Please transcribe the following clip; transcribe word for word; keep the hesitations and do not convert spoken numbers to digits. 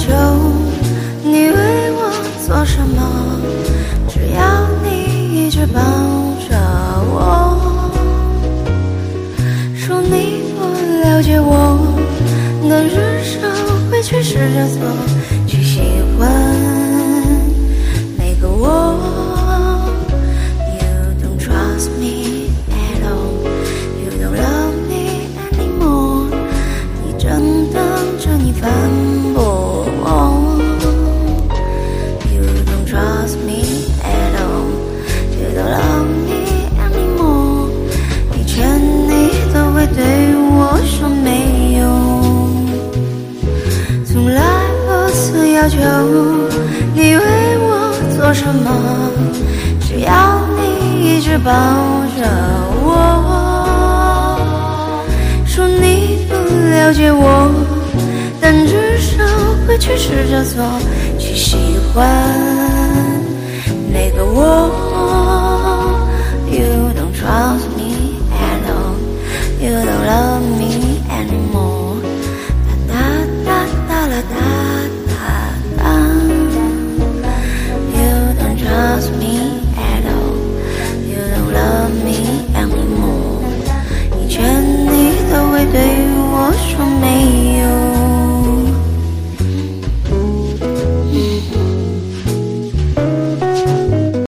求你为我做什么，只要你一直抱着我。说你不了解我，但至少会去试着做，去喜欢每个我。You don't trust me at all, you don't love me anymore， 你正等着你反驳我。You don't trust me at all, you don't love me anymore， 以前你都会对我说没有，从来不曾要求你为我做什么，只要你一直抱着我。说你不了解我，但至少会去试着做，去喜欢那个我。 You don't trust me at all, you don't love me